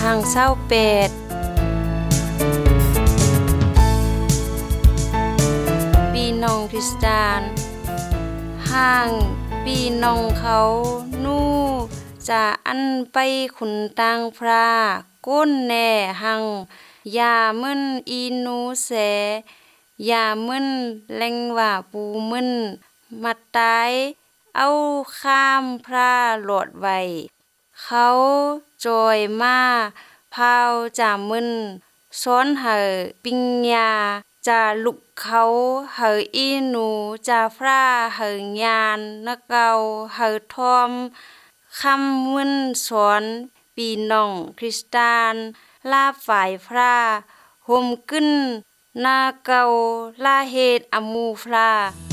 หังเศร้าเป็ดปีน้องคริสตานห่างปีน้องเขานู่จะอันไปขุนตางพระก้นแน่หังอย่ามึนอีนูแสอย่ามึนแรงว่าปูมึนมาตายเอาข้ามพระโลดไว้เขาจอยมาพาวจามึนซ้อนเหอปิญญาจะลุกเขาเหออีหนูจะพระเหอยานนะเกาเหอทอมคำมึนสอนปีน้องคริสตานลาฝ่ายพระห่มขึ้นนาเกาลาเฮ็ดอมูพระ